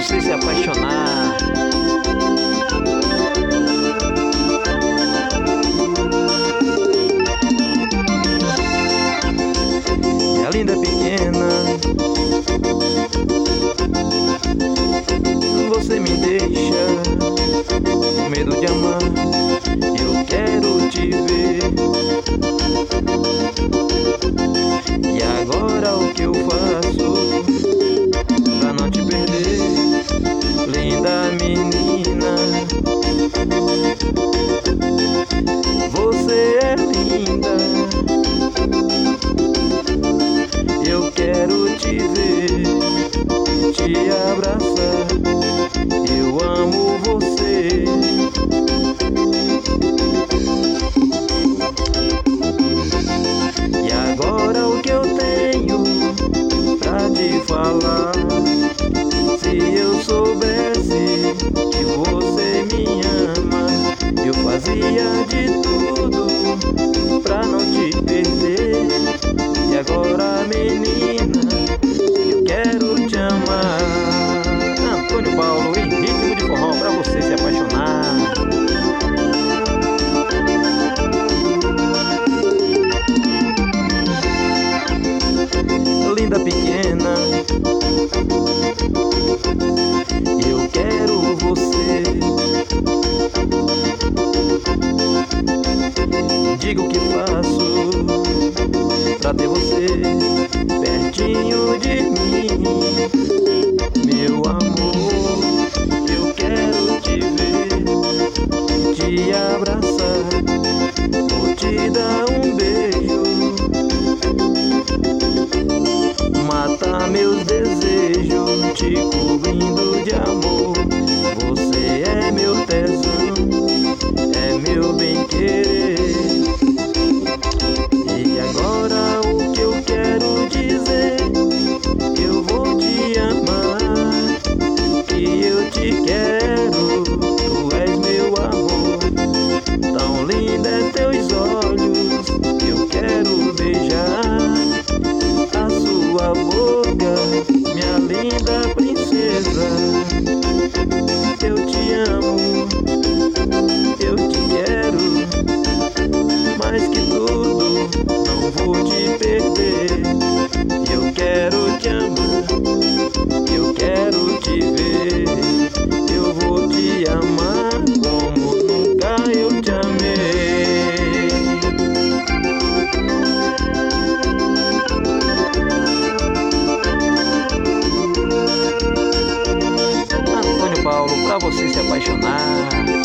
você se apaixonar. Minha linda pequena, você me deixa com medo de amar. Eu quero te ver. E agora o que eu faço pra não te perder, linda menina? Você é linda, eu quero te ver, te abraçar. Eu amo você. E agora o que eu tenho pra te falar? Se eu soubesse que você me ama, eu fazia de tudo pra não te perder. E agora, menina, eu quero te amar. Antônio Paulo em ritmo de forró pra você se apaixonar. Linda pequena, eu quero você. Digo o que faço pra ter você pertinho de mim. Meu amor, eu quero te ver, te abraçar, vou te dar um beijo, matar meus desejos, te cobrindo de amor. Você é meu tesão, é meu bem-querer. E agora o que eu quero dizer, eu vou te amar, que eu te quero, tu és meu amor. Tão linda é teus olhos, eu quero beijar a sua boca, minha linda princesa. Eu te amo, eu te quero, mais que tudo, não vou te perder. Eu quero te amar, eu quero te ver, eu vou te amar como nunca eu te amei. Antônio Paulo, pra você se apaixonar.